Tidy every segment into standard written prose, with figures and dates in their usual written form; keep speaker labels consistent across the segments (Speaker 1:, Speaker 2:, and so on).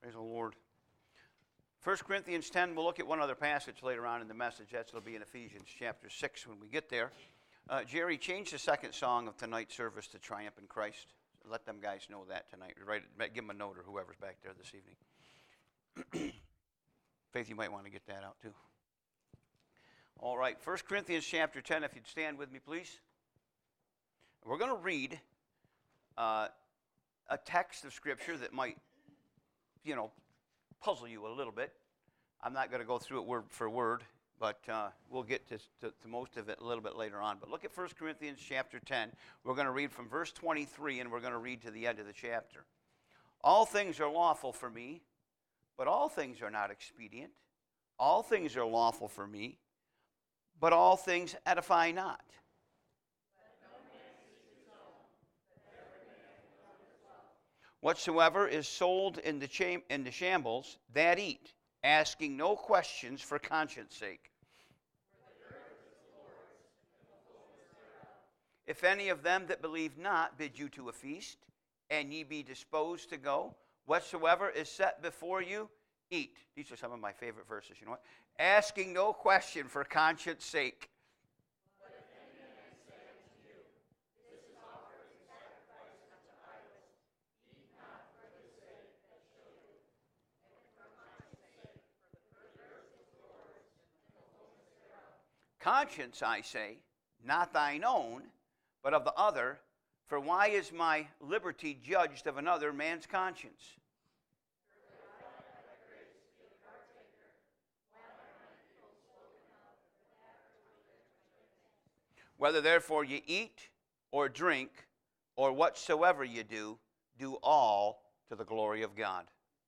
Speaker 1: Praise the Lord. 1 Corinthians 10, we'll look at one other passage later on in the message. That'll be in Ephesians chapter 6 when we get there. Jerry, change the second song of tonight's service to Triumph in Christ. Let them guys know that tonight. Give them a note or whoever's back there this evening. Faith, you might want to get that out too. All right, 1 Corinthians chapter 10, if you'd stand with me, please. We're going to read a text of Scripture that might, puzzle you a little bit. I'm not going to go through it word for word, but we'll get to most of it a little bit later on. But look at 1 Corinthians chapter 10. We're going to read from verse 23, and we're going to read to the end of the chapter. All things are lawful for me, but all things are not expedient. All things are lawful for me, but all things edify not. Whatsoever is sold in the shambles, that eat, asking no questions for conscience sake. If any of them that believe not bid you to a feast, and ye be disposed to go, whatsoever is set before you, eat. These are some of my favorite verses, you know what? Asking no question for conscience sake. Conscience, I say, not thine own, but of the other. For why is my liberty judged of another man's conscience? Whether therefore ye eat or drink or whatsoever ye do, do all to the glory of God.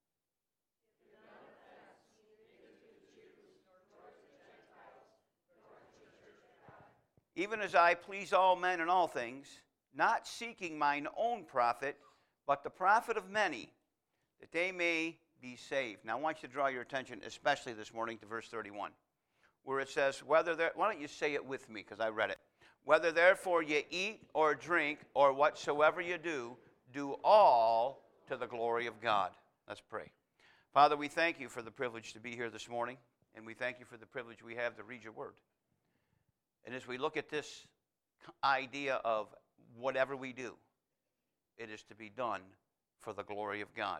Speaker 1: Even as I please all men in all things, not seeking mine own profit, but the profit of many, that they may be saved. Now I want you to draw your attention, especially this morning, to verse 31, where it says, why don't you say it with me, because I read it. Whether therefore ye eat or drink or whatsoever you do, do all to the glory of God. Let's pray. Father, we thank you for the privilege to be here this morning, and we thank you for the privilege we have to read your word. And as we look at this idea of whatever we do, it is to be done for the glory of God,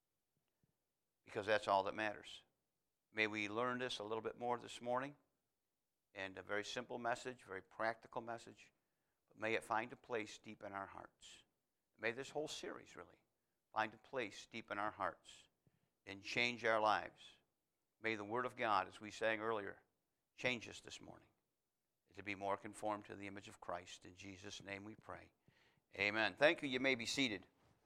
Speaker 1: because that's all that matters. May we learn this a little bit more this morning, and a very simple message, very practical message, but may it find a place deep in our hearts. May this whole series really find a place deep in our hearts and change our lives. May the Word of God, as we sang earlier, change us this morning, to be more conformed to the image of Christ. In Jesus' name we pray. Amen. Thank you. You may be seated.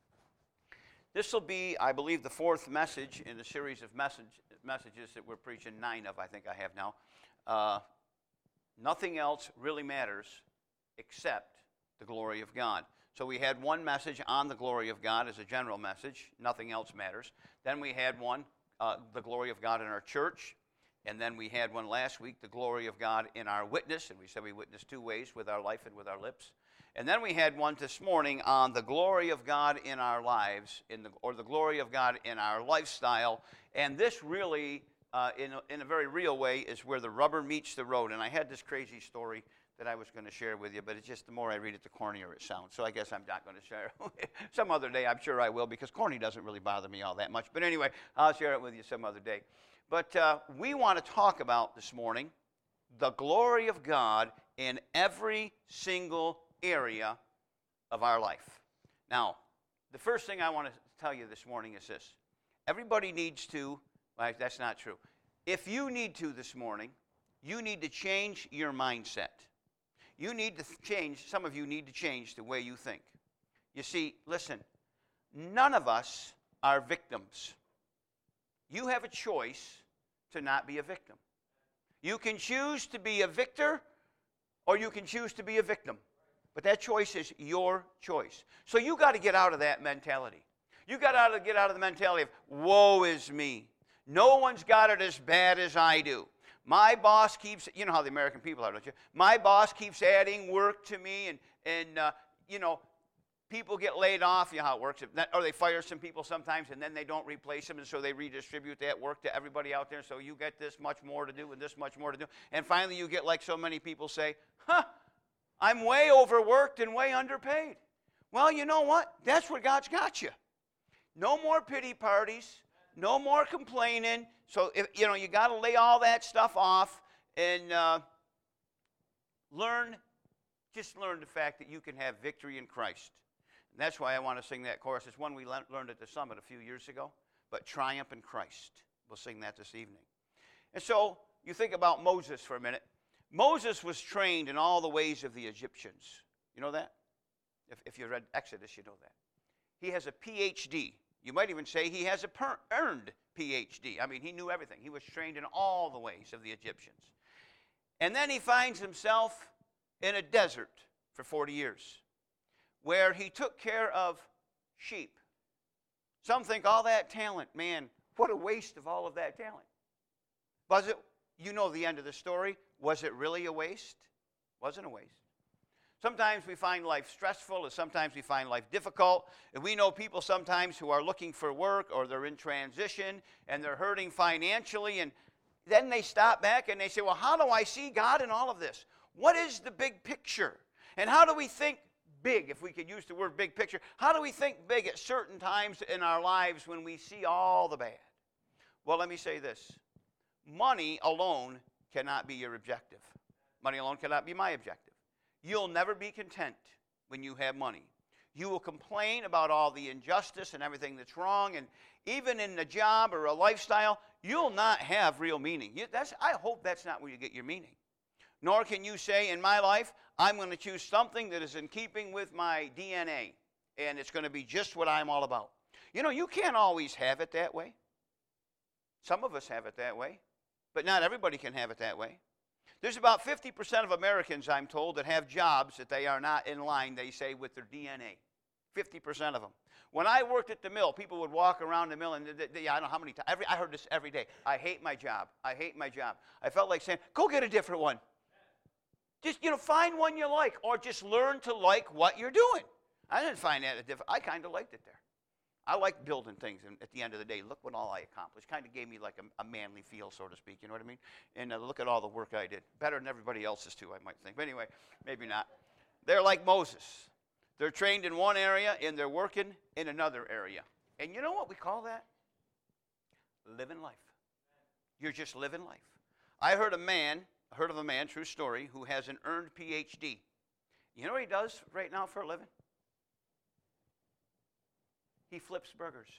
Speaker 1: This will be, I believe, the fourth message in the series of messages that we're preaching, 9 of, I think I have now. Nothing else really matters except the glory of God. So we had one message on the glory of God as a general message. Nothing else matters. Then we had one, the glory of God in our church. And then we had one last week, the glory of God in our witness. And we said we witness 2 ways, with our life and with our lips. And then we had one this morning on the glory of God in our lives, or the glory of God in our lifestyle. And this really, in a very real way, is where the rubber meets the road. And I had this crazy story that I was going to share with you, but it's just the more I read it, the cornier it sounds. So I guess I'm not going to share it. Some other day, I'm sure I will, because corny doesn't really bother me all that much. But anyway, I'll share it with you some other day. But we want to talk about this morning the glory of God in every single area of our life. Now, the first thing I want to tell you this morning is this. Everybody needs to, well, that's not true. If you need to this morning, you need to change your mindset. You need to change, some of you need to change the way you think. You see, listen, none of us are victims. You have a choice to not be a victim. You can choose to be a victor, or you can choose to be a victim. But that choice is your choice. So you got to get out of that mentality. You got to get out of the mentality of, woe is me. No one's got it as bad as I do. My boss keeps, you know how the American people are, don't you? My boss keeps adding work to me, and people get laid off, you know how it works, or they fire some people sometimes and then they don't replace them, and so they redistribute that work to everybody out there, so you get this much more to do and this much more to do. And finally you get like so many people say, I'm way overworked and way underpaid. Well, you know what? That's where God's got you. No more pity parties, no more complaining. So, you got to lay all that stuff off and learn the fact that you can have victory in Christ. And that's why I want to sing that chorus. It's one we learned at the summit a few years ago, but Triumph in Christ. We'll sing that this evening. And so you think about Moses for a minute. Moses was trained in all the ways of the Egyptians. You know that? If you read Exodus, you know that. He has a PhD. You might even say he has a earned PhD. I mean, he knew everything. He was trained in all the ways of the Egyptians. And then he finds himself in a desert for 40 years where he took care of sheep. Some think all that talent, man, what a waste of all of that talent. Was it, you know the end of the story, was it really a waste? Wasn't a waste. Sometimes we find life stressful, and sometimes we find life difficult. And we know people sometimes who are looking for work, or they're in transition, and they're hurting financially, and then they stop back and they say, well, how do I see God in all of this? What is the big picture? And how do we think big, if we could use the word big picture? How do we think big at certain times in our lives when we see all the bad? Well, let me say this. Money alone cannot be your objective. Money alone cannot be my objective. You'll never be content when you have money. You will complain about all the injustice and everything that's wrong, and even in a job or a lifestyle, you'll not have real meaning. I hope that's not where you get your meaning. Nor can you say, in my life, I'm going to choose something that is in keeping with my DNA, and it's going to be just what I'm all about. You can't always have it that way. Some of us have it that way, but not everybody can have it that way. There's about 50% of Americans, I'm told, that have jobs that they are not in line, they say, with their DNA. 50% of them. When I worked at the mill, people would walk around the mill, and I don't know how many times. I heard this every day. I hate my job. I hate my job. I felt like saying, go get a different one. Just, find one you like, or just learn to like what you're doing. I didn't find that a different. I kind of liked it there. I like building things, and at the end of the day, look what all I accomplished. Kind of gave me like a manly feel, so to speak, you know what I mean? And look at all the work I did. Better than everybody else's, too, I might think. But anyway, maybe not. They're like Moses. They're trained in one area, and they're working in another area. And you know what we call that? Living life. You're just living life. I heard of a man, true story, who has an earned PhD. You know what he does right now for a living? He flips burgers.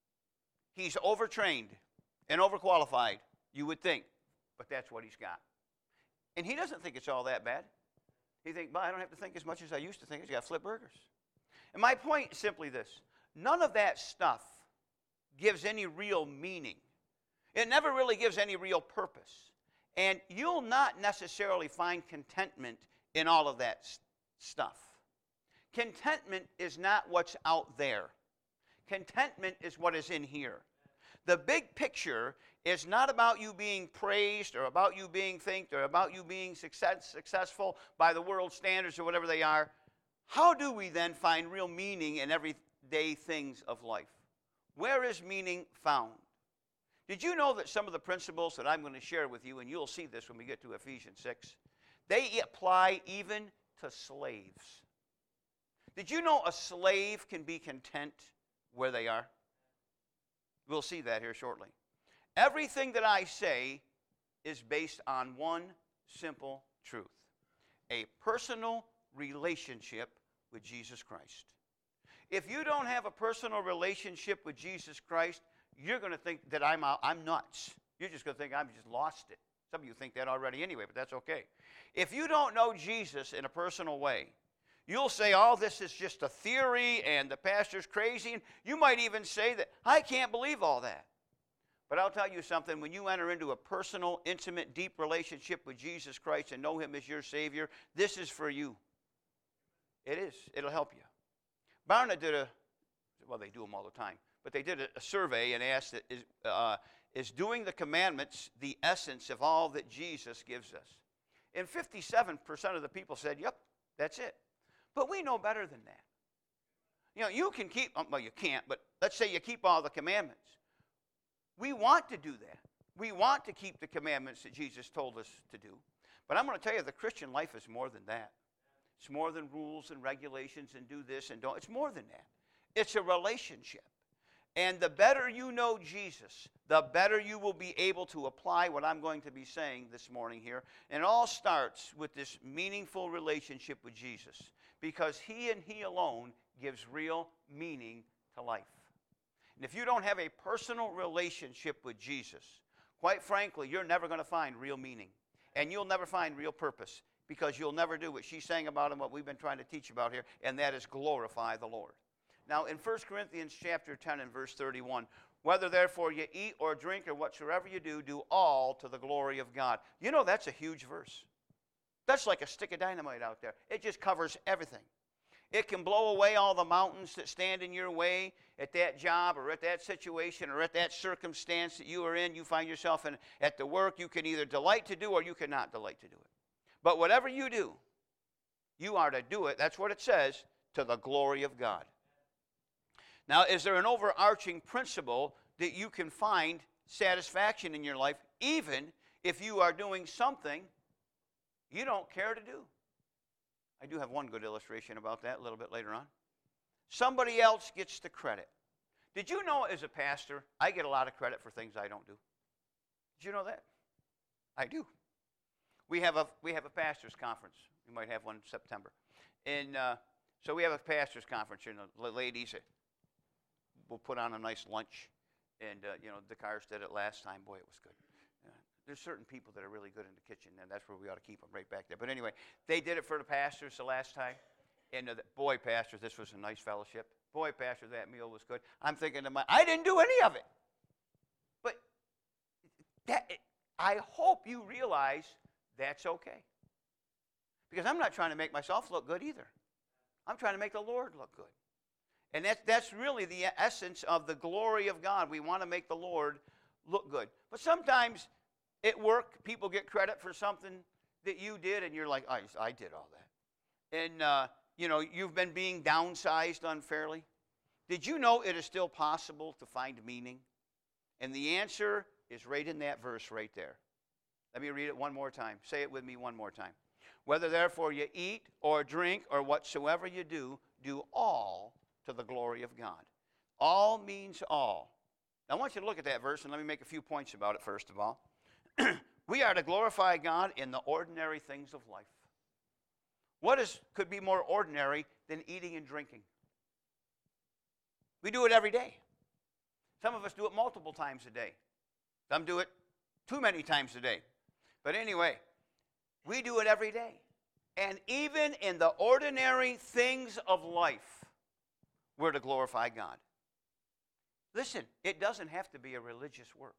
Speaker 1: He's overtrained and overqualified, you would think, but that's what he's got. And he doesn't think it's all that bad. He thinks, well, I don't have to think as much as I used to think. I just got to flip burgers. And my point is simply this. None of that stuff gives any real meaning. It never really gives any real purpose. And you'll not necessarily find contentment in all of that stuff. Contentment is not what's out there. Contentment is what is in here. The big picture is not about you being praised or about you being thanked or about you being successful by the world standards or whatever they are. How do we then find real meaning in everyday things of life? Where is meaning found? Did you know that some of the principles that I'm going to share with you, and you'll see this when we get to Ephesians 6, they apply even to slaves? Did you know a slave can be content where they are? We'll see that here shortly. Everything that I say is based on one simple truth: a personal relationship with Jesus Christ. If you don't have a personal relationship with Jesus Christ, you're going to think that I'm nuts. You're just going to think I've just lost it. Some of you think that already anyway, but that's okay. If you don't know Jesus in a personal way, you'll say, oh, this is just a theory and the pastor's crazy. And you might even say that, I can't believe all that. But I'll tell you something, when you enter into a personal, intimate, deep relationship with Jesus Christ and know him as your Savior, this is for you. It is. It'll help you. Barna did they do them all the time, but they did a survey and asked, is doing the commandments the essence of all that Jesus gives us? And 57% of the people said, yep, that's it. But we know better than that. You know, you can keep, well, you can't, but let's say you keep all the commandments. We want to do that. We want to keep the commandments that Jesus told us to do. But I'm going to tell you, the Christian life is more than that. It's more than rules and regulations and do this and don't. It's more than that. It's a relationship. And the better you know Jesus, the better you will be able to apply what I'm going to be saying this morning here. And it all starts with this meaningful relationship with Jesus, because he and he alone gives real meaning to life. And if you don't have a personal relationship with Jesus, quite frankly, you're never going to find real meaning. And you'll never find real purpose, because you'll never do what she's saying about and what we've been trying to teach about here, and that is glorify the Lord. Now, in 1 Corinthians chapter 10 and verse 31, whether therefore you eat or drink or whatsoever you do, do all to the glory of God. You know, that's a huge verse. That's like a stick of dynamite out there. It just covers everything. It can blow away all the mountains that stand in your way at that job or at that situation or at that circumstance that you are in, you find yourself in at the work. You can either delight to do or you cannot delight to do it. But whatever you do, you are to do it, that's what it says, to the glory of God. Now, is there an overarching principle that you can find satisfaction in your life even if you are doing something you don't care to do? I do have one good illustration about that a little bit later on. Somebody else gets the credit. Did you know, as a pastor, I get a lot of credit for things I don't do? Did you know that? I do. We have a pastors' conference. We might have one in September. And so we have a pastors' conference. You know, the ladies will put on a nice lunch. And, you know, the Cars did it last time. Boy, it was good. There's certain people that are really good in the kitchen, and that's where we ought to keep them, right back there. But anyway, they did it for the pastors the last time. And boy, pastors, this was a nice fellowship. Boy, pastor, that meal was good. I'm thinking to myself, I didn't do any of it. But I hope you realize that's okay. Because I'm not trying to make myself look good either. I'm trying to make the Lord look good. And that's really the essence of the glory of God. We want to make the Lord look good. But sometimes at work, people get credit for something that you did, and you're like, I did all that. And, you know, you've been being downsized unfairly. Did you know it is still possible to find meaning? And the answer is right in that verse right there. Let me read it one more time. Say it with me one more time. Whether therefore you eat or drink or whatsoever you do, do all to the glory of God. All means all. Now, I want you to look at that verse, and let me make a few points about it first of all. We are to glorify God in the ordinary things of life. What could be more ordinary than eating and drinking? We do it every day. Some of us do it multiple times a day. Some do it too many times a day. But anyway, we do it every day. And even in the ordinary things of life, we're to glorify God. Listen, it doesn't have to be a religious work.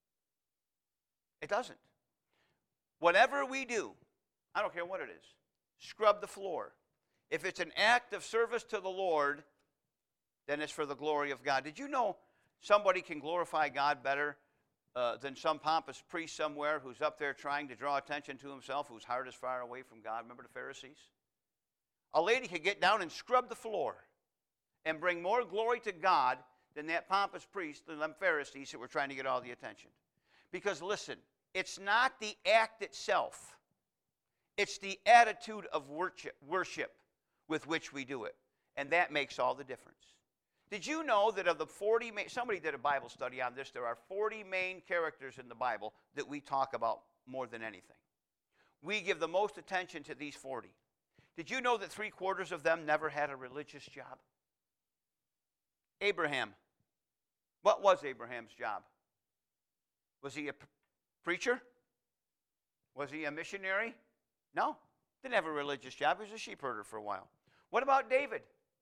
Speaker 1: It doesn't. Whatever we do, I don't care what it is, scrub the floor. If it's an act of service to the Lord, then it's for the glory of God. Did you know somebody can glorify God better than some pompous priest somewhere who's up there trying to draw attention to himself, whose heart is far away from God? Remember the Pharisees? A lady could get down and scrub the floor and bring more glory to God than that pompous priest, than them Pharisees that were trying to get all the attention. Because listen, it's not the act itself. It's the attitude of worship with which we do it. And that makes all the difference. Did you know that of the 40, somebody did a Bible study on this, there are 40 main characters in the Bible that we talk about more than anything. We give the most attention to these 40. Did you know that 3/4 of them never had a religious job? Abraham. What was Abraham's job? Was he a preacher? Was he a missionary? No. Didn't have a religious job. He was a sheep herder for a while. What about David?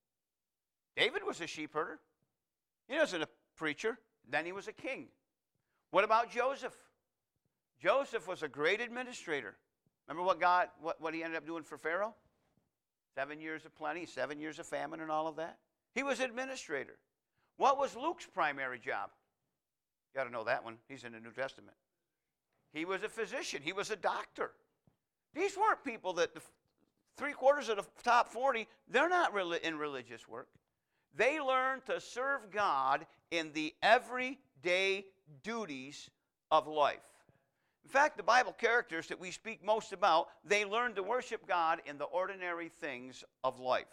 Speaker 1: David was a sheep herder. He wasn't a preacher. Then he was a king. What about Joseph? Joseph was a great administrator. Remember what he ended up doing for Pharaoh? 7 years of plenty, 7 years of famine and all of that. He was administrator. What was Luke's primary job? You got to know that one. He's in the New Testament. He was a physician. He was a doctor. These weren't people that 3/4 of the top 40, they're not in religious work. They learn to serve God in the everyday duties of life. In fact, the Bible characters that we speak most about, they learn to worship God in the ordinary things of life.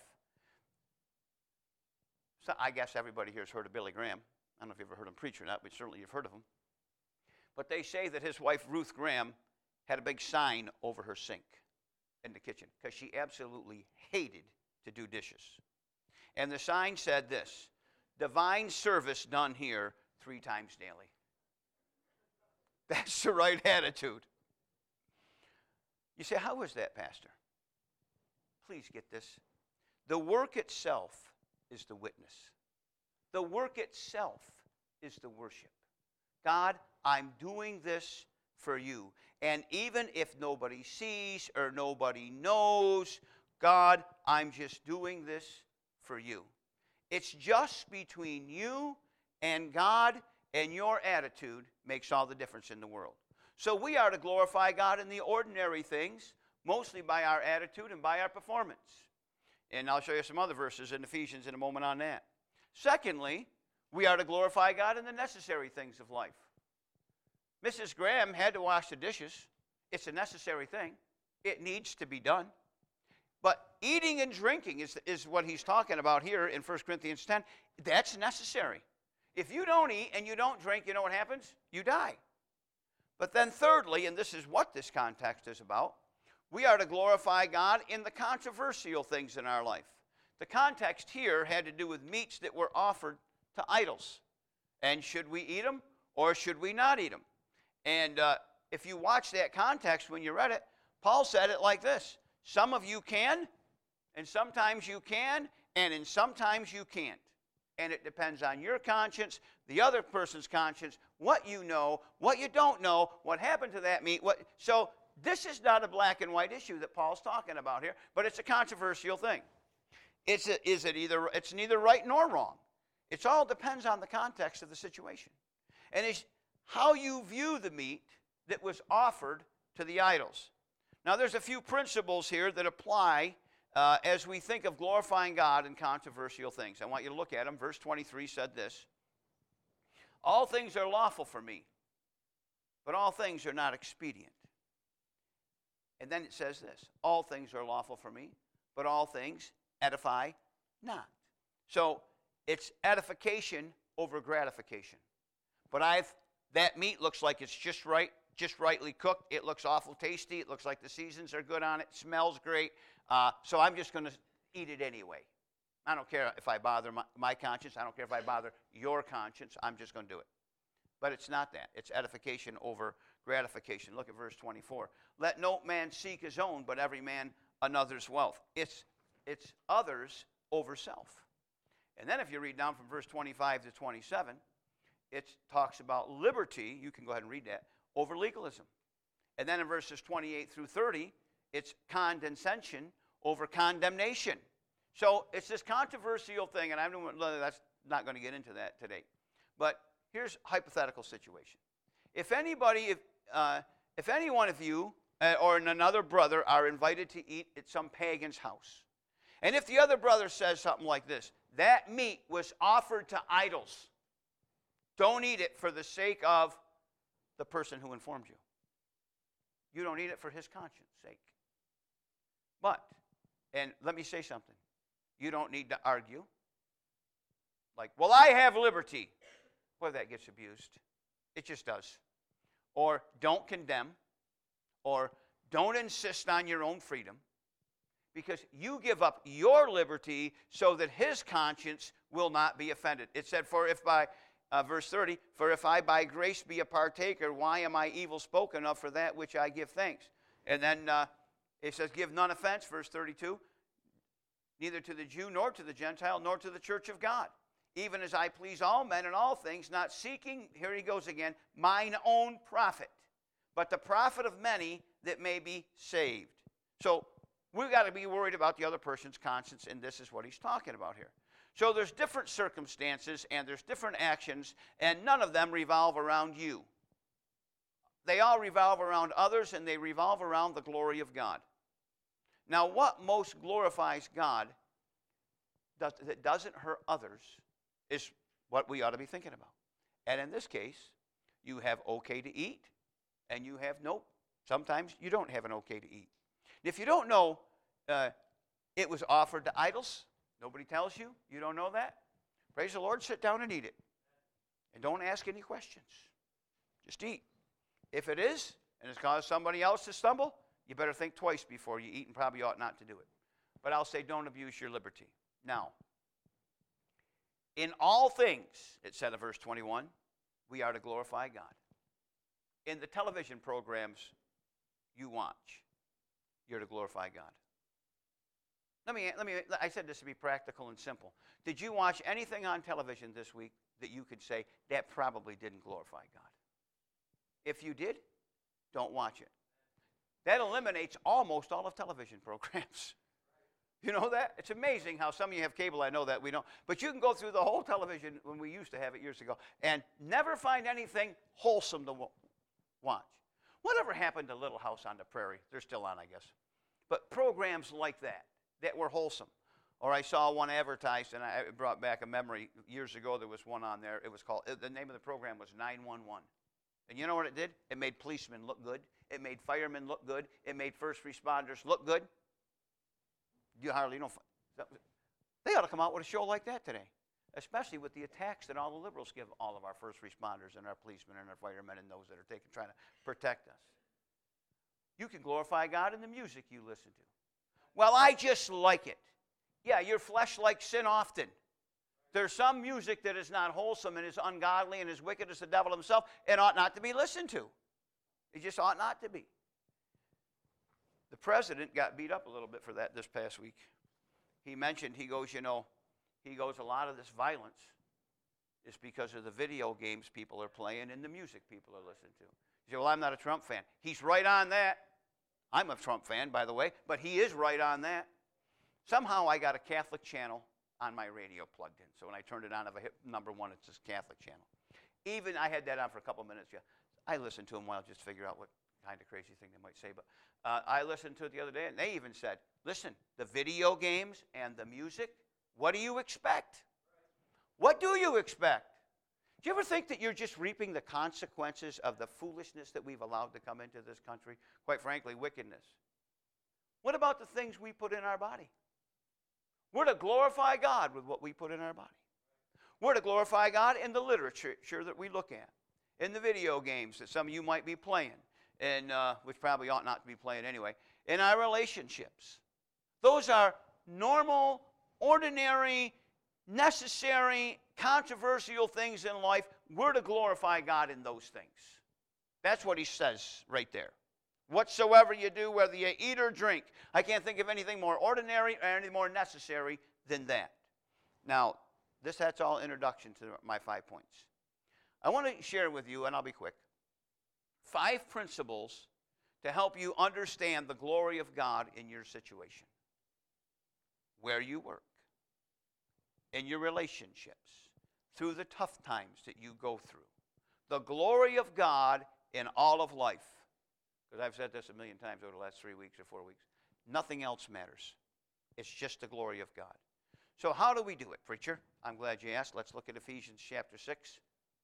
Speaker 1: So I guess everybody here has heard of Billy Graham. I don't know if you've ever heard him preach or not, but certainly you've heard of him. But they say that his wife, Ruth Graham, had a big sign over her sink in the kitchen because she absolutely hated to do dishes. And the sign said this: divine service done here 3 times daily. That's the right attitude. You say, how is that, Pastor? Please get this. The work itself is the witness. The work itself is the worship. God, I'm doing this for you. And even if nobody sees or nobody knows, God, I'm just doing this for you. It's just between you and God, and your attitude makes all the difference in the world. So we are to glorify God in the ordinary things, mostly by our attitude and by our performance. And I'll show you some other verses in Ephesians in a moment on that. Secondly, we are to glorify God in the necessary things of life. Mrs. Graham had to wash the dishes. It's a necessary thing. It needs to be done. But eating and drinking is what he's talking about here in 1 Corinthians 10. That's necessary. If you don't eat and you don't drink, you know what happens? You die. But then thirdly, and this is what this context is about, we are to glorify God in the controversial things in our life. The context here had to do with meats that were offered to idols. And should we eat them or should we not eat them? And if you watch that context when you read it, Paul said it like this: some of you can, and sometimes you can, and sometimes you can't. And it depends on your conscience, the other person's conscience, what you know, what you don't know, what happened to that meat. So this is not a black and white issue that Paul's talking about here, but it's a controversial thing. It's neither right nor wrong. It all depends on the context of the situation. And it's how you view the meat that was offered to the idols. Now, there's a few principles here that apply as we think of glorifying God in controversial things. I want you to look at them. Verse 23 said this: all things are lawful for me, but all things are not expedient. And then it says this: all things are lawful for me, but all things edify not. So it's edification over gratification. But that meat looks like it's just right, just rightly cooked. It looks awful tasty. It looks like the seasons are good on it. It smells great. So I'm just going to eat it anyway. I don't care if I bother my conscience. I don't care if I bother your conscience. I'm just going to do it. But it's not that. It's edification over gratification. Look at verse 24. Let no man seek his own, but every man another's wealth. It's others over self. And then if you read down from verse 25 to 27, it talks about liberty. You can go ahead and read that. Over legalism. And then in verses 28 through 30, it's condescension over condemnation. So it's this controversial thing, and that's not going to get into that today. But here's a hypothetical situation. If any one of you or another brother are invited to eat at some pagan's house, and if the other brother says something like this: that meat was offered to idols, don't eat it for the sake of the person who informed you. You don't eat it for his conscience sake. But, and let me say something, you don't need to argue. Like, well, I have liberty. Well, that gets abused. It just does. Or don't condemn. Or don't insist on your own freedom. Because you give up your liberty so that his conscience will not be offended. It said, verse 30, for if I by grace be a partaker, why am I evil spoken of for that which I give thanks? And then it says, give none offense, verse 32, neither to the Jew nor to the Gentile nor to the church of God, even as I please all men in all things, not seeking, here he goes again, mine own profit, but the profit of many that may be saved. So we've got to be worried about the other person's conscience, and this is what he's talking about here. So there's different circumstances and there's different actions, and none of them revolve around you. They all revolve around others, and they revolve around the glory of God. Now, what most glorifies God that doesn't hurt others is what we ought to be thinking about. And in this case, you have okay to eat, and you have nope. Sometimes you don't have an okay to eat. If you don't know it was offered to idols, nobody tells you, you don't know that, praise the Lord, sit down and eat it. And don't ask any questions. Just eat. If it is, and it's caused somebody else to stumble, you better think twice before you eat and probably ought not to do it. But I'll say don't abuse your liberty. Now, in all things, it said in verse 21, we are to glorify God. In the television programs you watch, you're to glorify God. I said this to be practical and simple. Did you watch anything on television this week that you could say that probably didn't glorify God? If you did, don't watch it. That eliminates almost all of television programs. You know that? It's amazing how some of you have cable. I know that we don't. But you can go through the whole television when we used to have it years ago and never find anything wholesome to watch. Whatever happened to Little House on the Prairie? They're still on, I guess. But programs like that were wholesome. Or I saw one advertised, and it brought back a memory. Years ago, there was one on there. It was called, the name of the program was 911. And you know what it did? It made policemen look good. It made firemen look good. It made first responders look good. You hardly know. They ought to come out with a show like that today, especially with the attacks that all the liberals give all of our first responders and our policemen and our firemen and those that are trying to protect us. You can glorify God in the music you listen to. Well, I just like it. Yeah, your flesh likes sin often. There's some music that is not wholesome and is ungodly and as wicked as the devil himself and ought not to be listened to. It just ought not to be. The president got beat up a little bit for that this past week. He mentioned, he goes, a lot of this violence is because of the video games people are playing and the music people are listening to. He said, well, I'm not a Trump fan. He's right on that. I'm a Trump fan, by the way, but he is right on that. Somehow I got a Catholic channel on my radio plugged in. So when I turned it on, if I hit number one, it's this Catholic channel. Even I had that on for a couple minutes. Yeah, I listened to them while just figure out what kind of crazy thing they might say. But I listened to it the other day, and they even said, listen, the video games and the music, what do you expect? What do you expect? Do you ever think that you're just reaping the consequences of the foolishness that we've allowed to come into this country? Quite frankly, wickedness. What about the things we put in our body? We're to glorify God with what we put in our body. We're to glorify God in the literature that we look at, in the video games that some of you might be playing, and which probably ought not to be playing anyway, in our relationships. Those are normal, ordinary, necessary, controversial things in life. We're to glorify God in those things. That's what he says right there. Whatsoever you do, whether you eat or drink. I can't think of anything more ordinary or anything more necessary than that. Now, that's all introduction to my 5 points. I want to share with you, and I'll be quick, 5 principles to help you understand the glory of God in your situation, where you work, in your relationships, through the tough times that you go through. The glory of God in all of life. Because I've said this a million times over the last 3 weeks or 4 weeks. Nothing else matters. It's just the glory of God. So how do we do it, preacher? I'm glad you asked. Let's look at Ephesians chapter 6.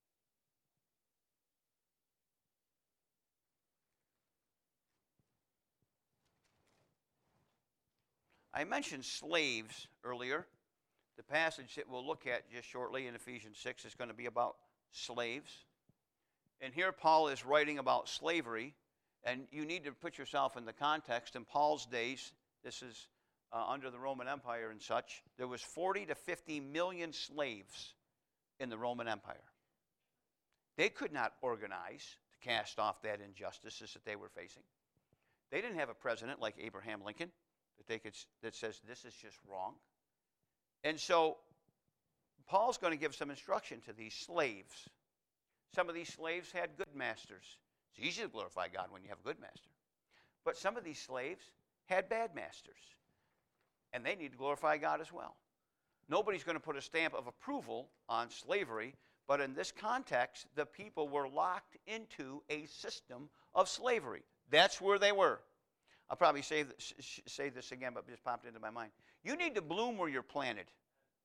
Speaker 1: I mentioned slaves earlier. The passage that we'll look at just shortly in Ephesians 6 is going to be about slaves. And here Paul is writing about slavery. And you need to put yourself in the context. In Paul's days, this is under the Roman Empire and such, there was 40 to 50 million slaves in the Roman Empire. They could not organize to cast off that injustices that they were facing. They didn't have a president like Abraham Lincoln that says this is just wrong. And so Paul's going to give some instruction to these slaves. Some of these slaves had good masters. It's easy to glorify God when you have a good master. But some of these slaves had bad masters. And they need to glorify God as well. Nobody's going to put a stamp of approval on slavery, but in this context, the people were locked into a system of slavery. That's where they were. I'll probably say this again, but it just popped into my mind. You need to bloom where you're planted.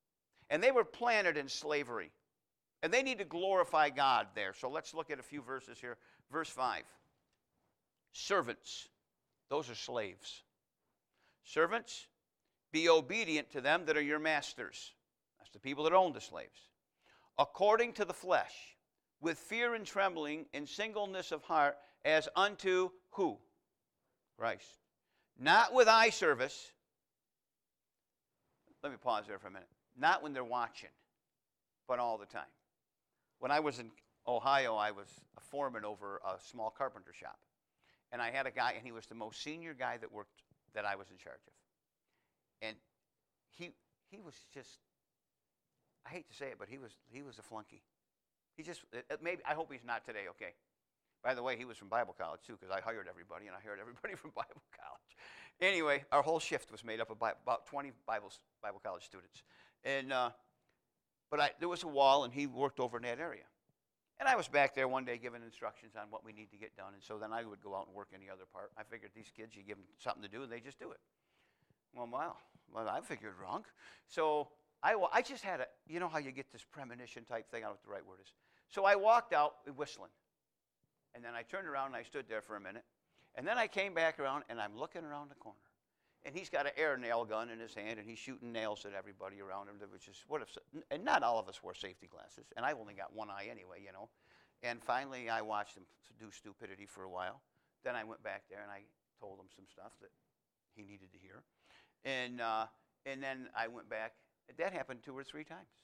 Speaker 1: And they were planted in slavery. And they need to glorify God there. So let's look at a few verses here. Verse 5. Servants, those are slaves. Servants, be obedient to them that are your masters. That's the people that own the slaves. According to the flesh, with fear and trembling, in singleness of heart, as unto who? Christ. Not with eye service. Let me pause there for a minute. Not when they're watching, but all the time. When I was in Ohio, I was a foreman over a small carpenter shop. And I had a guy, and he was the most senior guy that I was in charge of. And he was just, I hate to say it, but he was a flunky. He just, maybe, I hope he's not today, okay? By the way, he was from Bible college, too, because I hired everybody, and I hired everybody from Bible college. Anyway, our whole shift was made up of about 20 Bible college students. And there was a wall, and he worked over in that area. And I was back there one day giving instructions on what we need to get done, and so then I would go out and work in the other part. I figured these kids, you give them something to do, and they just do it. Well, I figured wrong. So I just had you know how you get this premonition type thing? I don't know what the right word is. So I walked out whistling. And then I turned around and I stood there for a minute. And then I came back around and I'm looking around the corner. And he's got an air nail gun in his hand and he's shooting nails at everybody around him. And not all of us wore safety glasses. And I've only got one eye anyway, you know. And finally I watched him do stupidity for a while. Then I went back there and I told him some stuff that he needed to hear. And then I went back. That happened 2 or 3 times.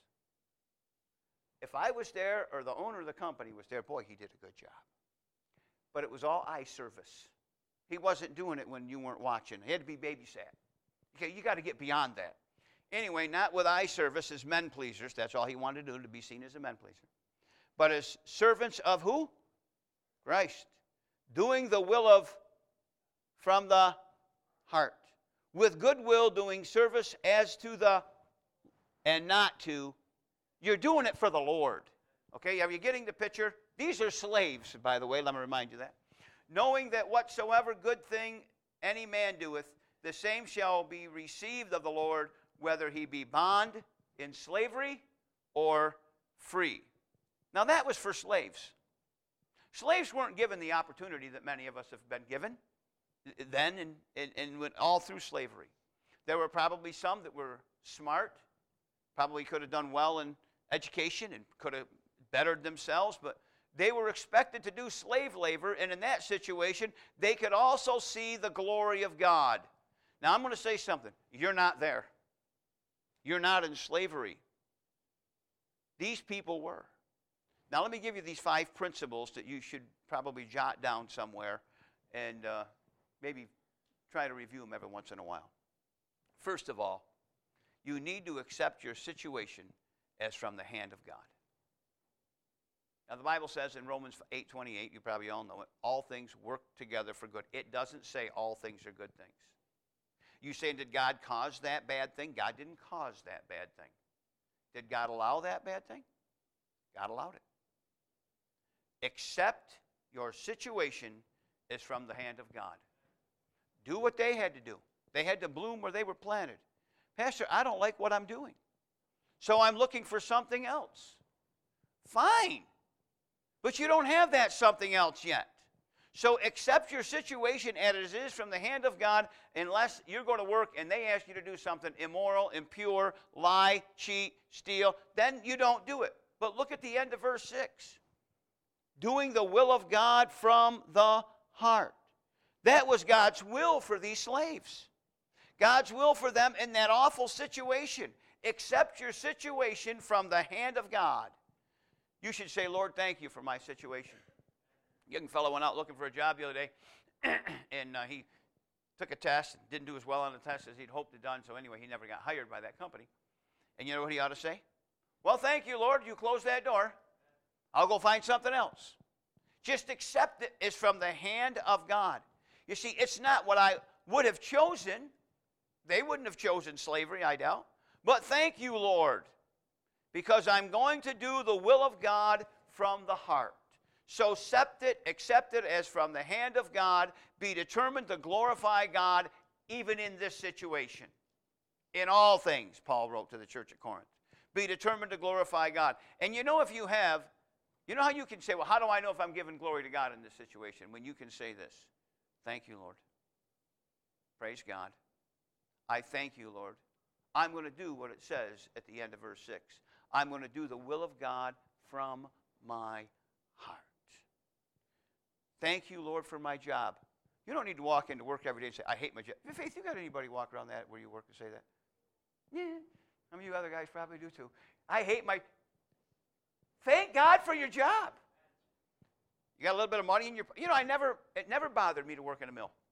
Speaker 1: If I was there or the owner of the company was there, boy, he did a good job. But it was all eye service. He wasn't doing it when you weren't watching. He had to be babysat. Okay, you got to get beyond that. Anyway, not with eye service as men pleasers. That's all he wanted to do, to be seen as a men pleaser. But as servants of who? Christ. Doing the will of, from the heart. With goodwill, doing service as to the, and not to. You're doing it for the Lord. Okay, are you getting the picture? These are slaves, by the way, let me remind you that. Knowing that whatsoever good thing any man doeth, the same shall be received of the Lord, whether he be bond in slavery or free. Now that was for slaves. Slaves weren't given the opportunity that many of us have been given then and went all through slavery. There were probably some that were smart, probably could have done well in education and could have bettered themselves, but they were expected to do slave labor, and in that situation, they could also see the glory of God. Now, I'm going to say something. You're not there. You're not in slavery. These people were. Now, let me give you these 5 principles that you should probably jot down somewhere and maybe try to review them every once in a while. First of all, you need to accept your situation as from the hand of God. Now, the Bible says in Romans 8:28, you probably all know it, all things work together for good. It doesn't say all things are good things. You say, did God cause that bad thing? God didn't cause that bad thing. Did God allow that bad thing? God allowed it. Accept your situation is from the hand of God. Do what they had to do. They had to bloom where they were planted. Pastor, I don't like what I'm doing, so I'm looking for something else. Fine. But you don't have that something else yet. So accept your situation as it is from the hand of God, unless you're going to work and they ask you to do something immoral, impure, lie, cheat, steal. Then you don't do it. But look at the end of verse 6. Doing the will of God from the heart. That was God's will for these slaves. God's will for them in that awful situation. Accept your situation from the hand of God. You should say, Lord, thank you for my situation. A young fellow went out looking for a job the other day, and he took a test and didn't do as well on the test as he'd hoped to done, so anyway, he never got hired by that company. And you know what he ought to say? Well, thank you, Lord, you closed that door. I'll go find something else. Just accept it as from the hand of God. You see, it's not what I would have chosen. They wouldn't have chosen slavery, I doubt. But thank you, Lord, because I'm going to do the will of God from the heart. So accept it as from the hand of God. Be determined to glorify God even in this situation. In all things, Paul wrote to the church at Corinth. Be determined to glorify God. And you know, if you have, you know how you can say, well, how do I know if I'm giving glory to God in this situation? When you can say this: thank you, Lord. Praise God. I thank you, Lord. I'm going to do what it says at the end of verse 6. I'm going to do the will of God from my heart. Thank you, Lord, for my job. You don't need to walk into work every day and say, I hate my job. Faith, you got anybody walk around that where you work and say that? Yeah. Some of you other guys probably do too. I hate my... Thank God for your job. You got a little bit of money in your... You know, it never bothered me to work in a mill.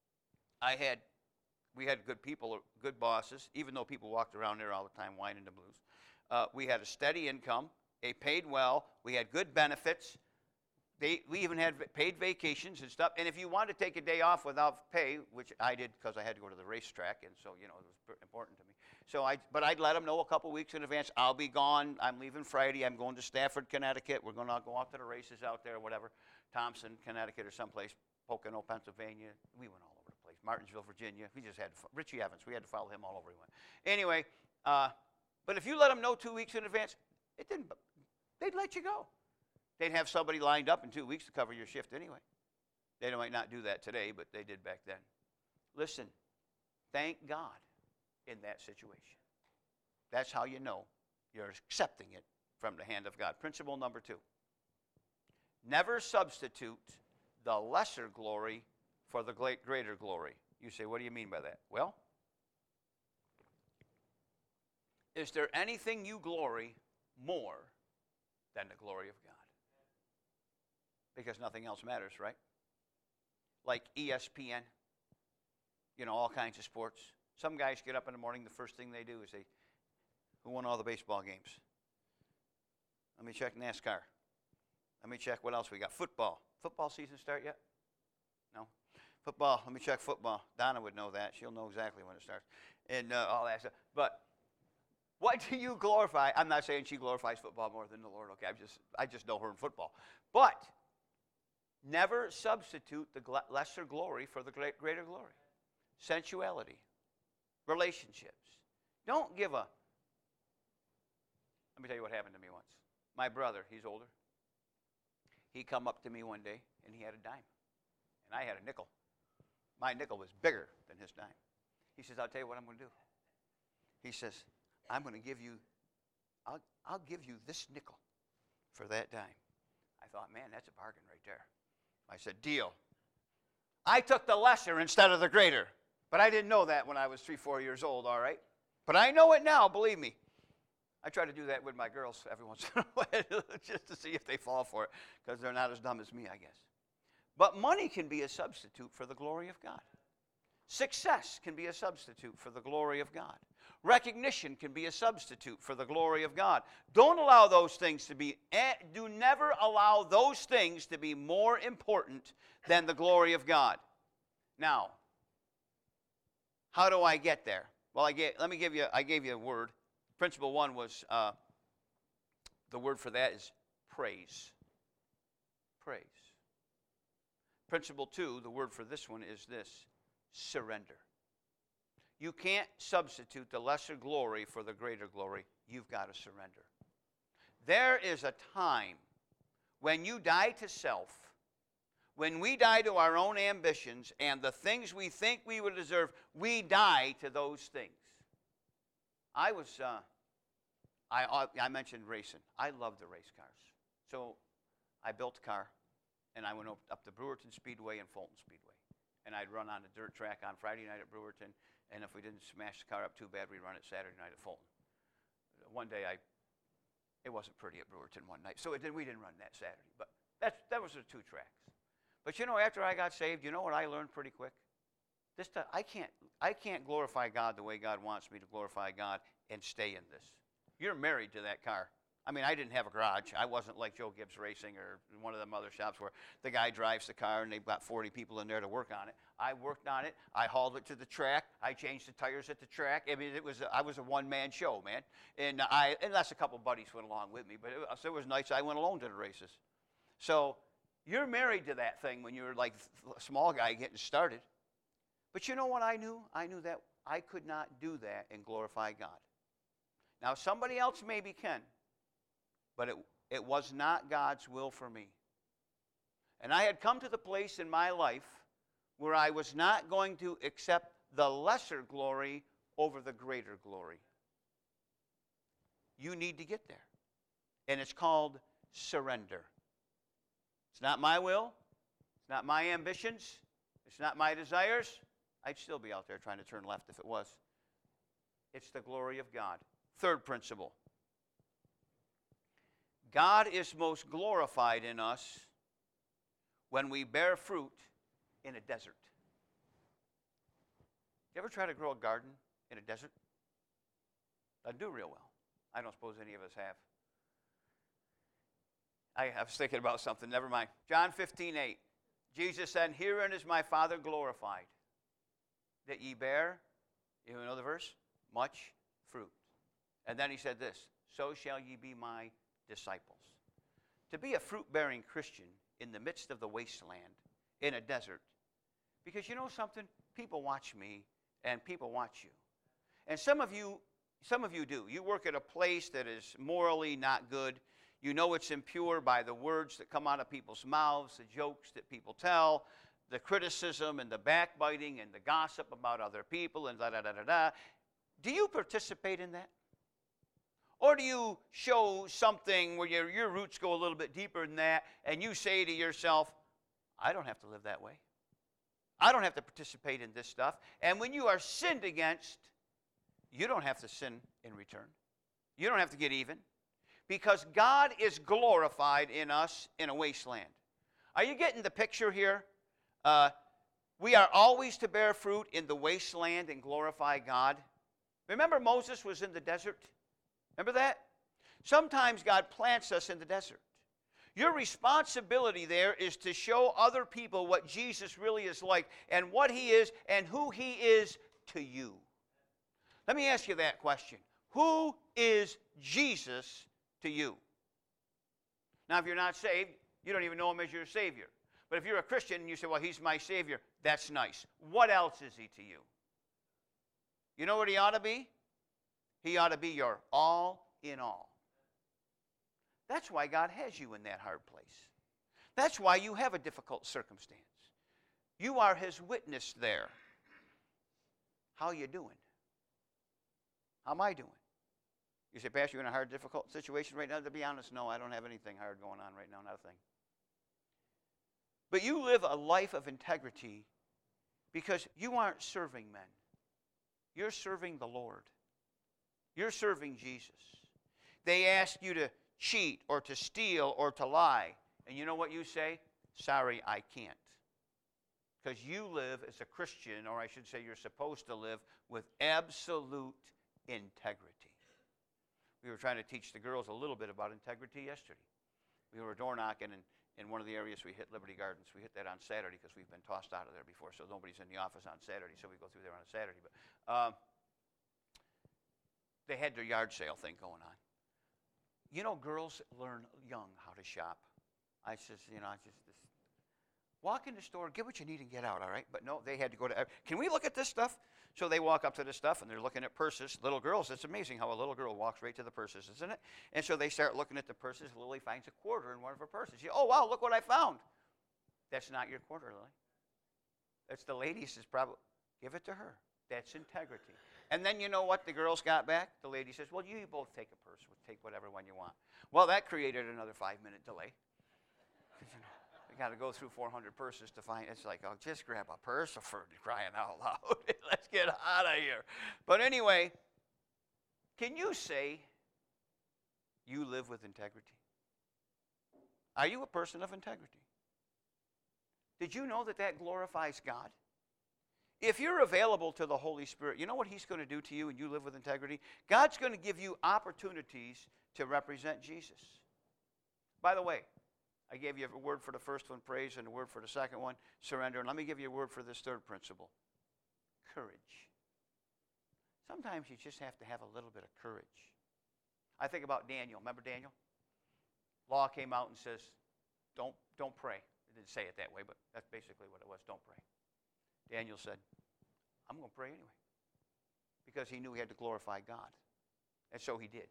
Speaker 1: We had good people, good bosses, even though people walked around there all the time whining the blues. We had a steady income. They paid well. We had good benefits. We even had paid vacations and stuff. And if you wanted to take a day off without pay, which I did because I had to go to the racetrack, and so, you know, it was important to me. But I'd let them know a couple weeks in advance. I'll be gone. I'm leaving Friday. I'm going to Stafford, Connecticut. We're going to go out to the races out there, whatever. Thompson, Connecticut, or someplace. Pocono, Pennsylvania. We went all over the place. Martinsville, Virginia. We just had Richie Evans. We had to follow him all over he went. Anyway, but if you let them know 2 weeks in advance, they'd let you go. They'd have somebody lined up in 2 weeks to cover your shift anyway. They might not do that today, but they did back then. Listen, thank God in that situation. That's how you know you're accepting it from the hand of God. Principle number 2. Never substitute the lesser glory for the greater glory. You say, what do you mean by that? Well, is there anything you glory more than the glory of God? Because nothing else matters, right? Like ESPN, you know, all kinds of sports. Some guys get up in the morning, the first thing they do is who won all the baseball games? Let me check NASCAR. Let me check what else we got. Football. Football season start yet? No? Football. Let me check football. Donna would know that. She'll know exactly when it starts. And all that stuff. But what do you glorify? I'm not saying she glorifies football more than the Lord. Okay, I just know her in football. But never substitute the lesser glory for the greater glory. Sensuality. Relationships. Don't give a... Let me tell you what happened to me once. My brother, he's older. He come up to me one day, and he had a dime. And I had a nickel. My nickel was bigger than his dime. He says, I'll tell you what I'm going to do. He says, I'm going to give you, I'll give you this nickel for that dime. I thought, man, that's a bargain right there. I said, deal. I took the lesser instead of the greater. But I didn't know that when I was 3-4 years old, all right? But I know it now, believe me. I try to do that with my girls every once in a while just to see if they fall for it, because they're not as dumb as me, I guess. But money can be a substitute for the glory of God. Success can be a substitute for the glory of God. Recognition can be a substitute for the glory of God. Don't allow those things to be, do never allow those things to be more important than the glory of God. Now, how do I get there? Well, I gave you a word. Principle 1 was, the word for that is praise. Praise. Principle 2, the word for this one is this: surrender. You can't substitute the lesser glory for the greater glory. You've got to surrender. There is a time when you die to self, when we die to our own ambitions and the things we think we would deserve, we die to those things. I mentioned racing. I love the race cars. So I built a car, and I went up to Brewerton Speedway and Fulton Speedway. And I'd run on the dirt track on Friday night at Brewerton, and if we didn't smash the car up too bad, we'd run it Saturday night at Fulton. One day, it wasn't pretty at Brewerton one night, so we didn't run that Saturday. But that was the 2 tracks. But you know, after I got saved, you know what I learned pretty quick? I can't glorify God the way God wants me to glorify God and stay in this. You're married to that car. I mean, I didn't have a garage. I wasn't like Joe Gibbs Racing or one of them other shops where the guy drives the car and they've got 40 people in there to work on it. I worked on it. I hauled it to the track. I changed the tires at the track. I mean, I was a one-man show, man. And unless a couple buddies went along with me, but it was nice. I went alone to the races. So you're married to that thing when you're like a small guy getting started. But you know what I knew? I knew that I could not do that and glorify God. Now, somebody else maybe can, but it was not God's will for me. And I had come to the place in my life where I was not going to accept the lesser glory over the greater glory. You need to get there. And it's called surrender. It's not my will. It's not my ambitions. It's not my desires. I'd still be out there trying to turn left if it was. It's the glory of God. Third principle. God is most glorified in us when we bear fruit in a desert. You ever try to grow a garden in a desert? Doesn't do real well. I don't suppose any of us have. I was thinking about something. Never mind. John 15:8. Jesus said, "Herein is my Father glorified, that ye bear," you know the verse? "Much fruit." And then he said this, "So shall ye be my disciples." To be a fruit-bearing Christian in the midst of the wasteland, in a desert, because you know something? People watch me, and people watch you. And some of you do. You work at a place that is morally not good. You know it's impure by the words that come out of people's mouths, the jokes that people tell, the criticism and the backbiting and the gossip about other people and da-da-da-da-da. Do you participate in that? Or do you show something where your roots go a little bit deeper than that, and you say to yourself, I don't have to live that way. I don't have to participate in this stuff. And when you are sinned against, you don't have to sin in return. You don't have to get even. Because God is glorified in us in a wasteland. Are you getting the picture here? We are always to bear fruit in the wasteland and glorify God. Remember Moses was in the desert? Remember that? Sometimes God plants us in the desert. Your responsibility there is to show other people what Jesus really is like and what he is and who he is to you. Let me ask you that question. Who is Jesus to you? Now, if you're not saved, you don't even know him as your Savior. But if you're a Christian and you say, well, he's my Savior, that's nice. What else is he to you? You know what he ought to be? He ought to be your all in all. That's why God has you in that hard place. That's why you have a difficult circumstance. You are his witness there. How are you doing? How am I doing? You say, Pastor, you're in a hard, difficult situation right now? To be honest, no, I don't have anything hard going on right now, not a thing. But you live a life of integrity because you aren't serving men. You're serving the Lord. You're serving Jesus. They ask you to cheat or to steal or to lie. And you know what you say? Sorry, I can't. Because you live as a Christian, or I should say you're supposed to live with absolute integrity. We were trying to teach the girls a little bit about integrity yesterday. We were door knocking in one of the areas we hit, Liberty Gardens. We hit that on Saturday because we've been tossed out of there before, so nobody's in the office on Saturday, so we go through there on a Saturday. But they had their yard sale thing going on. You know, girls learn young how to shop. I says, walk in the store, get what you need and get out, all right? But no, they had to go to, can we look at this stuff? So they walk up to the stuff, and they're looking at purses. Little girls, it's amazing how a little girl walks right to the purses, isn't it? And so they start looking at the purses. Lily finds a quarter in one of her purses. Oh, wow, look what I found. That's not your quarter, Lily. That's the lady says, probably, give it to her. That's integrity. And then you know what the girls got back? The lady says, well, you both take a purse. We'll take whatever one you want. Well, that created another 5-minute delay. We got to go through 400 purses to find. It's like, oh, just grab a purse for crying out loud. Let's get out of here. But anyway, can you say you live with integrity? Are you a person of integrity? Did you know that that glorifies God? If you're available to the Holy Spirit, you know what he's going to do to you and you live with integrity? God's going to give you opportunities to represent Jesus. By the way, I gave you a word for the first one, praise, and a word for the second one, surrender. And let me give you a word for this third principle, courage. Sometimes you just have to have a little bit of courage. I think about Daniel. Remember Daniel? Law came out and says, don't pray. It didn't say it that way, but that's basically what it was, don't pray. Daniel said, I'm going to pray anyway, because he knew he had to glorify God. And so he did.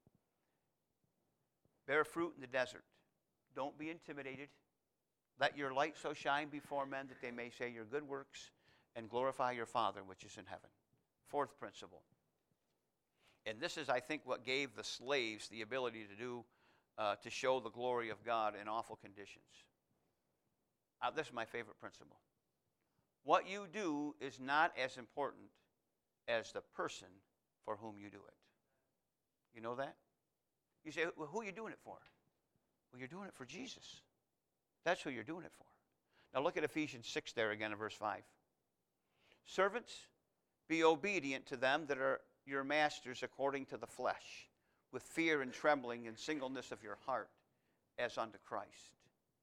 Speaker 1: Bear fruit in the desert. Don't be intimidated. Let your light so shine before men that they may say your good works and glorify your Father which is in heaven. Fourth principle. And this is, I think, what gave the slaves the ability to show the glory of God in awful conditions. This is my favorite principle. What you do is not as important as the person for whom you do it. You know that? You say, well, who are you doing it for? Well, you're doing it for Jesus. That's who you're doing it for. Now look at Ephesians 6 there again in verse 5. Servants, be obedient to them that are your masters according to the flesh, with fear and trembling and singleness of your heart, as unto Christ.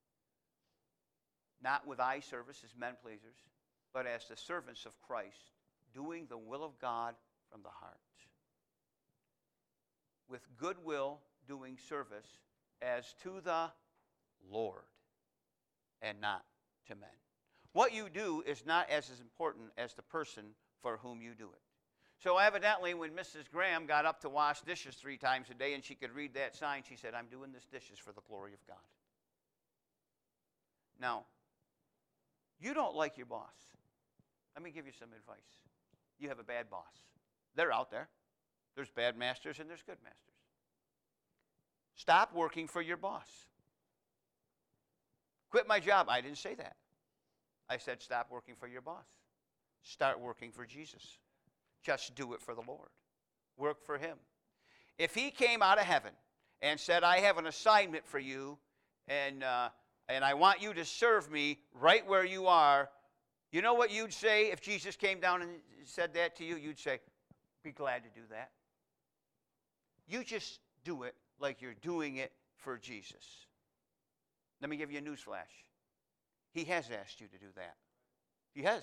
Speaker 1: Not with eye service as men pleasers, but as the servants of Christ, doing the will of God from the heart. With good will, doing service as to the Lord and not to men. What you do is not as important as the person for whom you do it. So evidently when Mrs. Graham got up to wash dishes 3 times a day and she could read that sign, she said, I'm doing this dishes for the glory of God. Now, you don't like your boss. Let me give you some advice. You have a bad boss. They're out there. There's bad masters and there's good masters. Stop working for your boss. Quit my job. I didn't say that. I said stop working for your boss. Start working for Jesus. Just do it for the Lord. Work for him. If he came out of heaven and said, I have an assignment for you, and I want you to serve me right where you are, you know what you'd say if Jesus came down and said that to you? You'd say, be glad to do that. You just do it like you're doing it for Jesus. Let me give you a news flash. He has asked you to do that. He has.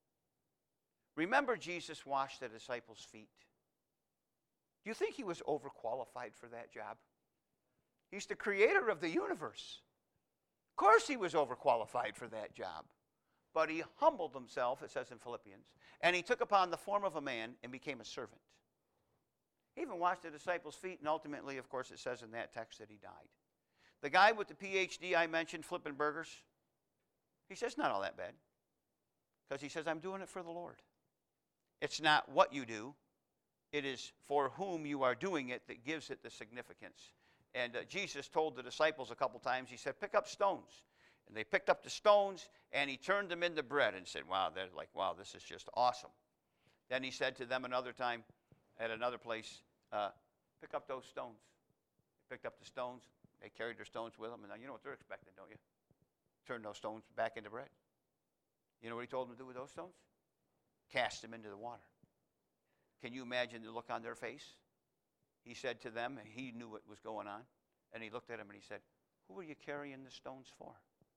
Speaker 1: Remember Jesus washed the disciples' feet? Do you think he was overqualified for that job? He's the creator of the universe. Of course he was overqualified for that job. But he humbled himself, it says in Philippians, and he took upon the form of a man and became a servant. He even washed the disciples' feet, and ultimately, of course, it says in that text that he died. The guy with the PhD I mentioned, flipping burgers, he says, not all that bad. Because he says, I'm doing it for the Lord. It's not what you do. It is for whom you are doing it that gives it the significance. And Jesus told the disciples a couple times, he said, pick up stones. And they picked up the stones, and he turned them into bread and said, wow, they're like, wow, this is just awesome. Then he said to them another time at another place, pick up those stones. They picked up the stones. They carried their stones with them. And now you know what they're expecting, don't you? Turn those stones back into bread. You know what he told them to do with those stones? Cast them into the water. Can you imagine the look on their face? He said to them, and he knew what was going on, and he looked at them and he said, who are you carrying the stones for?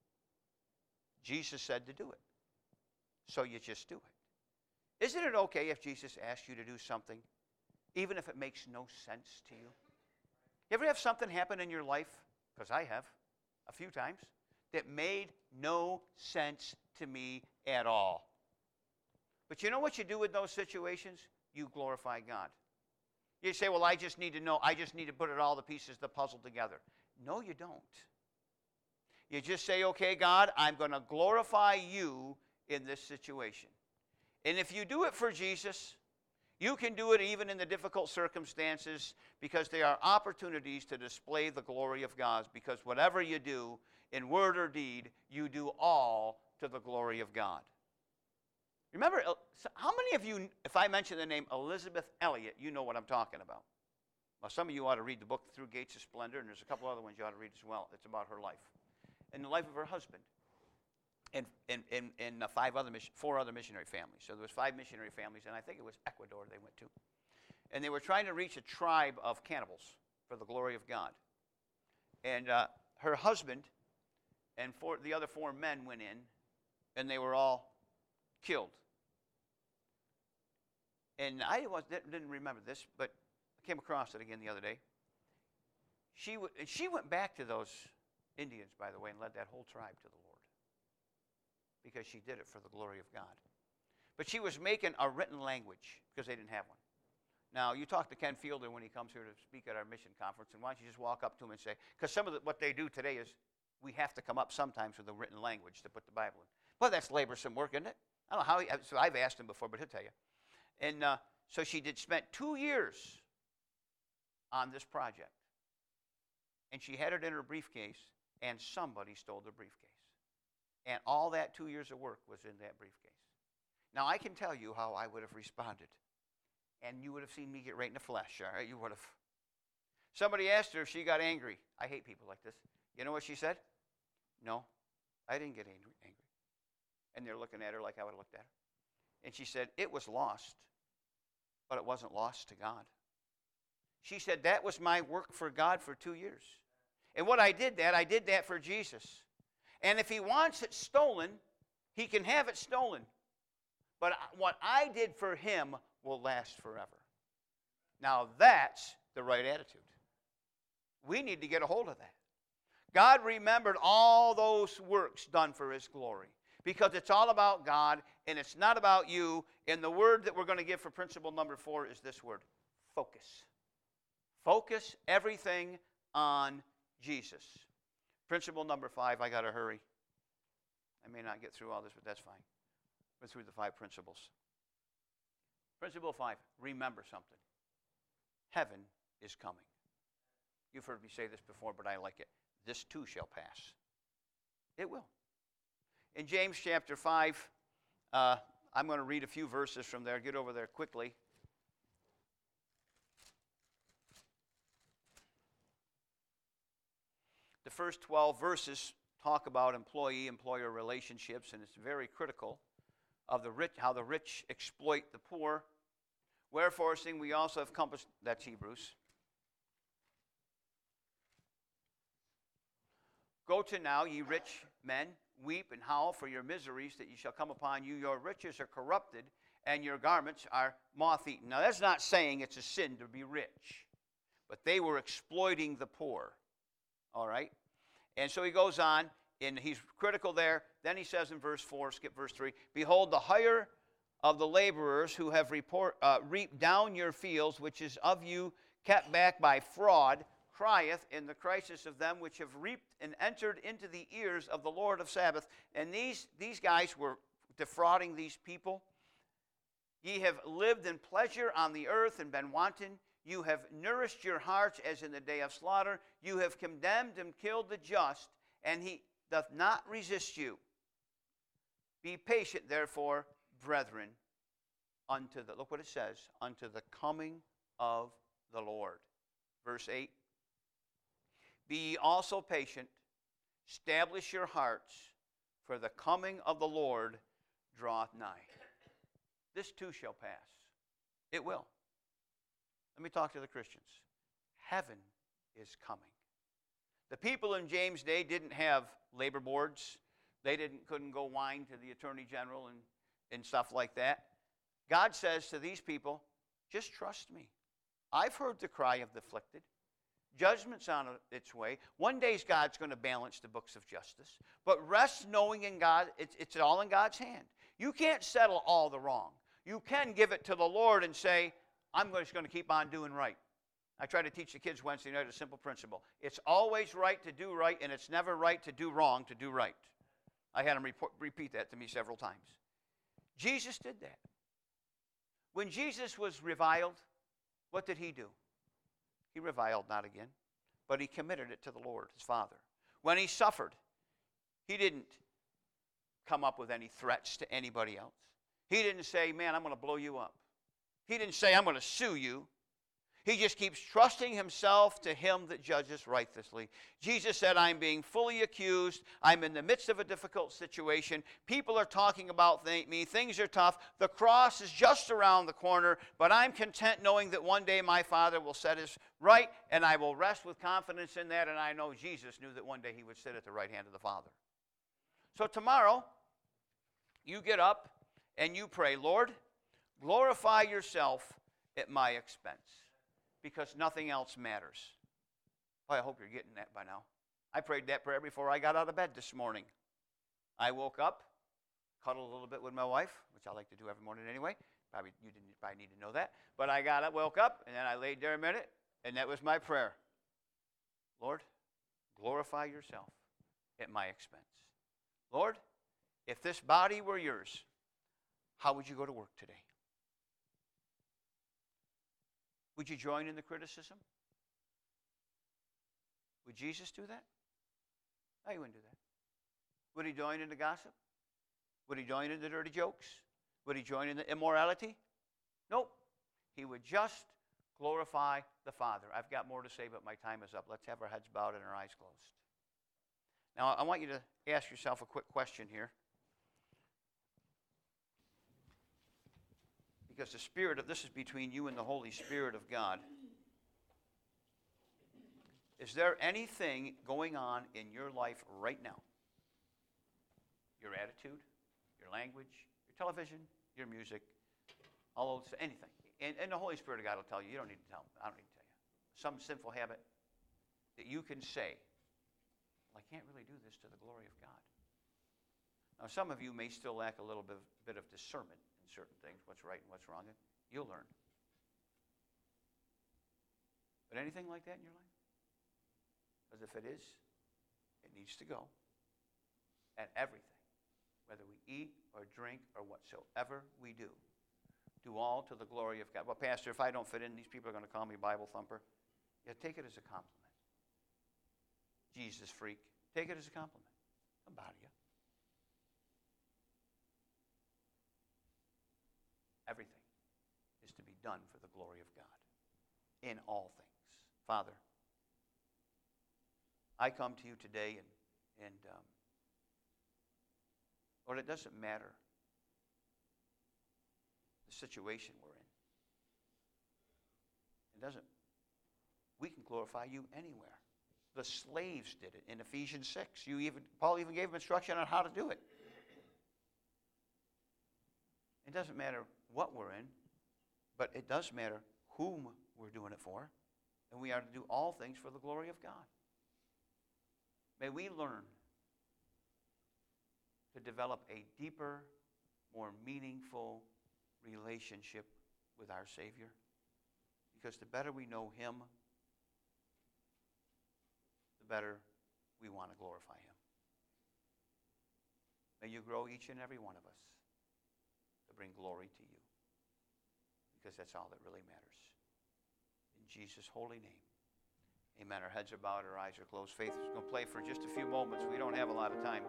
Speaker 1: Jesus said to do it. So you just do it. Isn't it okay if Jesus asks you to do something, even if it makes no sense to you? You ever have something happen in your life, because I have a few times, that made no sense to me at all? But you know what you do with those situations? You glorify God. You say, well, I just need to know. I just need to put all the pieces of the puzzle together. No, you don't. You just say, okay, God, I'm going to glorify you in this situation. And if you do it for Jesus, you can do it even in the difficult circumstances, because there are opportunities to display the glory of God, because whatever you do, in word or deed, you do all to the glory of God. Remember, how many of you, if I mention the name Elisabeth Elliot, you know what I'm talking about? Well, some of you ought to read the book Through Gates of Splendor, and there's a couple other ones you ought to read as well. It's about her life and the life of her husband and 4 other missionary families. So there was 5 missionary families, and I think it was Ecuador they went to. And they were trying to reach a tribe of cannibals for the glory of God. And her husband and the other 4 men went in, and they were all killed. And I didn't remember this, but I came across it again the other day. She went back to those Indians, by the way, and led that whole tribe to the Lord, because she did it for the glory of God. But she was making a written language, because they didn't have one. Now, you talk to Ken Fielder when he comes here to speak at our mission conference, and why don't you just walk up to him and say, because some of what they do today is we have to come up sometimes with a written language to put the Bible in. Well, that's laborsome work, isn't it? I don't know how, so I've asked him before, but he'll tell you. And so she spent 2 years on this project. And she had it in her briefcase, and somebody stole the briefcase. And all that 2 years of work was in that briefcase. Now, I can tell you how I would have responded. And you would have seen me get right in the flesh, all right? You would have. Somebody asked her if she got angry. I hate people like this. You know what she said? No, I didn't get angry. And they're looking at her like I would have looked at her. And she said, it was lost, but it wasn't lost to God. She said, that was my work for God for 2 years. And what I did that for Jesus. And if he wants it stolen, he can have it stolen. But what I did for him will last forever. Now that's the right attitude. We need to get a hold of that. God remembered all those works done for his glory. Because it's all about God, and it's not about you. And the word that we're going to give for principle number 4 is this word, focus. Focus everything on Jesus. Principle number 5, I got to hurry. I may not get through all this, but that's fine. We're through the 5 principles. Principle 5, remember something. Heaven is coming. You've heard me say this before, but I like it. This too shall pass. It will. In James chapter 5, I'm going to read a few verses from there. Get over there quickly. The first 12 verses talk about employee-employer relationships, and it's very critical of the rich, how the rich exploit the poor. Wherefore, seeing we also have compassed, that's Hebrews. Go to now, ye rich men, weep and howl for your miseries that ye shall come upon you. Your riches are corrupted, and your garments are moth-eaten. Now, that's not saying it's a sin to be rich, but they were exploiting the poor. All right? And so he goes on, and he's critical there. Then he says in verse 4, skip verse 3, behold, the hire of the laborers who have reaped down your fields, which is of you kept back by fraud, crieth in the crisis of them which have reaped and entered into the ears of the Lord of Sabaoth. And these guys were defrauding these people. Ye have lived in pleasure on the earth and been wanton. You have nourished your hearts as in the day of slaughter. You have condemned and killed the just, and he doth not resist you. Be patient, therefore, brethren, look what it says, unto the coming of the Lord. Verse 8. Be ye also patient, establish your hearts, for the coming of the Lord draweth nigh. This too shall pass. It will. Let me talk to the Christians. Heaven is coming. The people in James' day didn't have labor boards. They couldn't go whine to the attorney general and stuff like that. God says to these people, just trust me. I've heard the cry of the afflicted. Judgment's on its way. One day God's going to balance the books of justice. But rest knowing in God, it's all in God's hand. You can't settle all the wrong. You can give it to the Lord and say, I'm just going to keep on doing right. I try to teach the kids Wednesday night a simple principle. It's always right to do right, and it's never right to do wrong to do right. I had them repeat that to me several times. Jesus did that. When Jesus was reviled, what did he do? He reviled not again, but he committed it to the Lord, his Father. When he suffered, he didn't come up with any threats to anybody else. He didn't say, man, I'm going to blow you up. He didn't say, I'm going to sue you. He just keeps trusting himself to him that judges righteously. Jesus said, I'm being fully accused. I'm in the midst of a difficult situation. People are talking about me. Things are tough. The cross is just around the corner, but I'm content knowing that one day my Father will set us right, and I will rest with confidence in that, and I know Jesus knew that one day he would sit at the right hand of the Father. So tomorrow, you get up and you pray, Lord, glorify yourself at my expense, because nothing else matters. Boy, I hope you're getting that by now. I prayed that prayer before I got out of bed this morning. I woke up, cuddled a little bit with my wife, which I like to do every morning anyway, You didn't probably need to know that. But I got up, woke up, and then I laid there a minute, and that was my prayer. Lord, glorify yourself at my expense. Lord, if this body were yours, how would you go to work today? Would you join in the criticism? Would Jesus do that? No, he wouldn't do that. Would he join in the gossip? Would he join in the dirty jokes? Would he join in the immorality? Nope. He would just glorify the Father. I've got more to say, but my time is up. Let's have our heads bowed and our eyes closed. Now, I want you to ask yourself a quick question here. Because this is between you and the Holy Spirit of God. Is there anything going on in your life right now? Your attitude, your language, your television, your music, all those, anything. And the Holy Spirit of God will tell you. You don't need to tell me. I don't need to tell you. Some sinful habit that you can say, well, I can't really do this to the glory of God. Now, some of you may still lack a little bit of discernment in certain things, what's right and what's wrong. And you'll learn. But anything like that in your life? Because if it is, it needs to go. And everything, whether we eat or drink or whatsoever we do all to the glory of God. Well, Pastor, if I don't fit in, these people are going to call me Bible thumper. Yeah, take it as a compliment. Jesus freak. Take it as a compliment. I'm proud of you. Everything is to be done for the glory of God in all things. Father, I come to you today and Lord, it doesn't matter the situation we're in. It doesn't. We can glorify you anywhere. The slaves did it in Ephesians 6. Paul even gave them instruction on how to do it. It doesn't matter what we're in, but it does matter whom we're doing it for, and we are to do all things for the glory of God. May we learn to develop a deeper, more meaningful relationship with our Savior, because the better we know Him, the better we want to glorify Him. May you grow each and every one of us to bring glory to you, because that's all that really matters. In Jesus' holy name, amen. Our heads are bowed, our eyes are closed. Faith is going to play for just a few moments. We don't have a lot of time.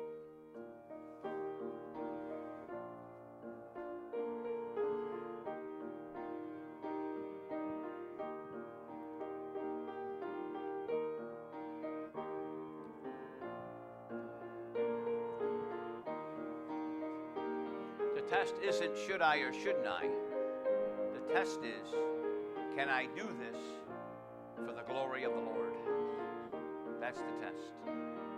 Speaker 1: The test isn't should I or shouldn't I. The test is, can I do this for the glory of the Lord? That's the test.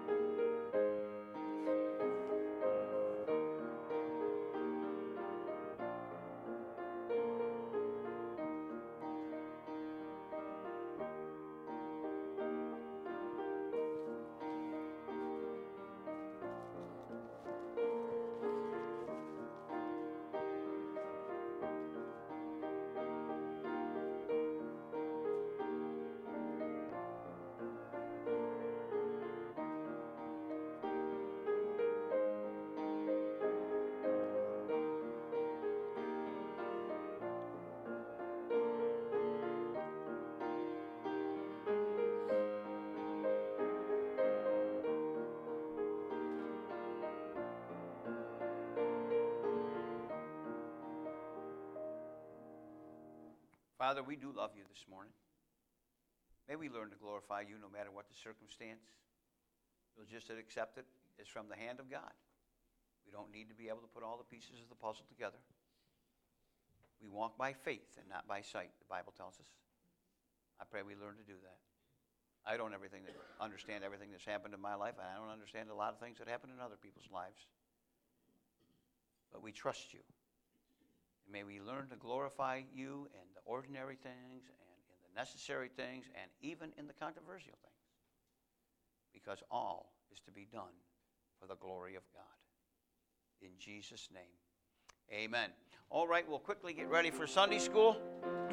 Speaker 1: Father, we do love you this morning. May we learn to glorify you no matter what the circumstance. We'll just accept it as from the hand of God. We don't need to be able to put all the pieces of the puzzle together. We walk by faith and not by sight, the Bible tells us. I pray we learn to do that. I don't understand everything that's happened in my life, and I don't understand a lot of things that happen in other people's lives. But we trust you. May we learn to glorify you in the ordinary things and in the necessary things and even in the controversial things, because all is to be done for the glory of God. In Jesus' name, Amen. All right, we'll quickly get ready for Sunday school.